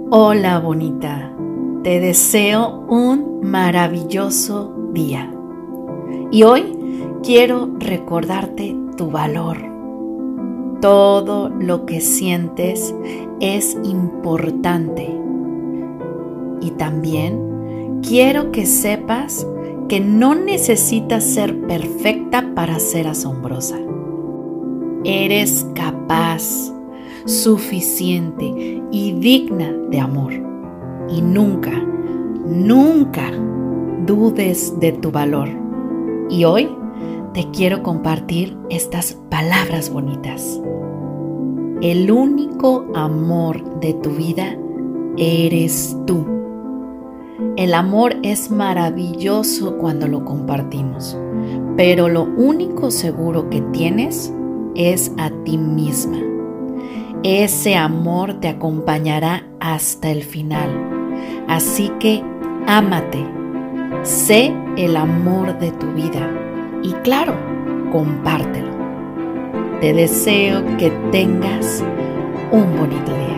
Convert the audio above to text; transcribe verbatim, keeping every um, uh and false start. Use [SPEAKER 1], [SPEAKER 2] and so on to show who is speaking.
[SPEAKER 1] Hola bonita, te deseo un maravilloso día. Y hoy quiero recordarte tu valor. Todo lo que sientes es importante. Y también quiero que sepas que no necesitas ser perfecta para ser asombrosa. Eres capaz, suficiente y digna de amor. Y nunca, nunca dudes de tu valor. Y hoy te quiero compartir estas palabras bonitas. El único amor de tu vida eres tú. El amor es maravilloso cuando lo compartimos, pero lo único seguro que tienes es a ti misma. Ese amor te acompañará hasta el final. Así que ámate, sé el amor de tu vida y claro, compártelo. Te deseo que tengas un bonito día.